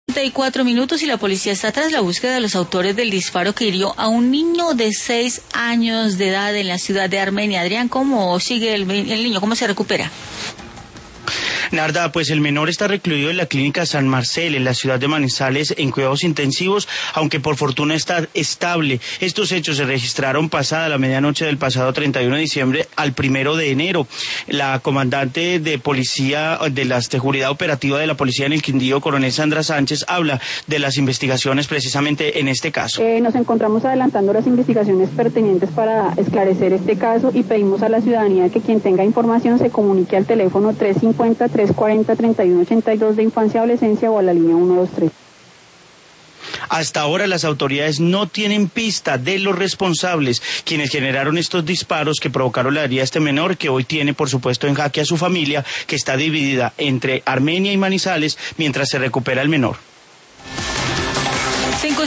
34 minutos y la policía está tras la búsqueda de los autores del disparo que hirió a un niño de 6 años de edad en la ciudad de Armenia. Adrián, ¿cómo sigue el niño? ¿Cómo se recupera? Narda, pues el menor está recluido en la clínica San Marcel, en la ciudad de Manizales, en cuidados intensivos, aunque por fortuna está estable. Estos hechos se registraron pasada la medianoche del pasado 31 de diciembre al 1 de enero. La comandante de policía de la seguridad operativa de la policía en el Quindío, coronel Sandra Sánchez, habla de las investigaciones precisamente en este caso. Nos encontramos adelantando las investigaciones pertinentes para esclarecer este caso y pedimos a la ciudadanía que quien tenga información se comunique al teléfono 350-340-3182 de infancia y adolescencia o a la línea 123. Hasta ahora las autoridades no tienen pista de los responsables, quienes generaron estos disparos que provocaron la herida a este menor, que hoy tiene por supuesto en jaque a su familia, que está dividida entre Armenia y Manizales mientras se recupera el menor.